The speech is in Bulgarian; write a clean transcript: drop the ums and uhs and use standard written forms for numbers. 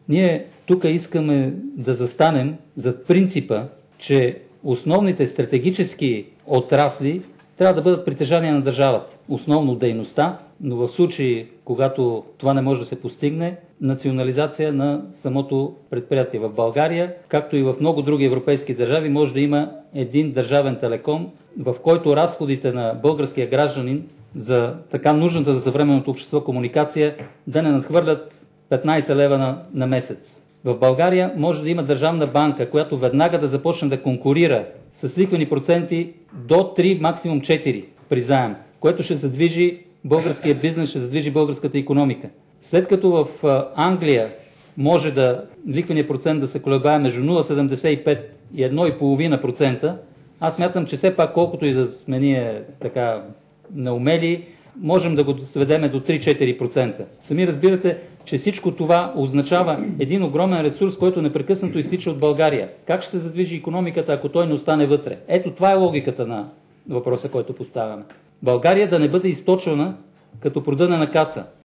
Ние тук искаме да застанем зад принципа, че основните стратегически отрасли трябва да бъдат притежание на държавата. Основно дейността, но в случаи, когато това не може да се постигне, национализация на самото предприятие. В България, както и в много други европейски държави, може да има един държавен телеком, в който разходите на българския гражданин за така нужната за съвременното общество комуникация да не надхвърлят 15 лева на месец. В България може да има държавна банка, която веднага да започне да конкурира с лихвени проценти до 3, максимум 4 при заем, което ще задвижи българския бизнес, ще задвижи българската икономика. След като в Англия може лихвеният процент да се колебае между 0,75 и 1,5%, аз смятам, че все пак колкото и да сме ние така неумели, можем да го сведеме до 3-4%. Сами разбирате, че всичко това означава един огромен ресурс, който непрекъснато изтича от България. Как ще се задвижи икономиката, ако той не остане вътре? Ето това е логиката на въпроса, който поставяме. България да не бъде източвана като продънена каца.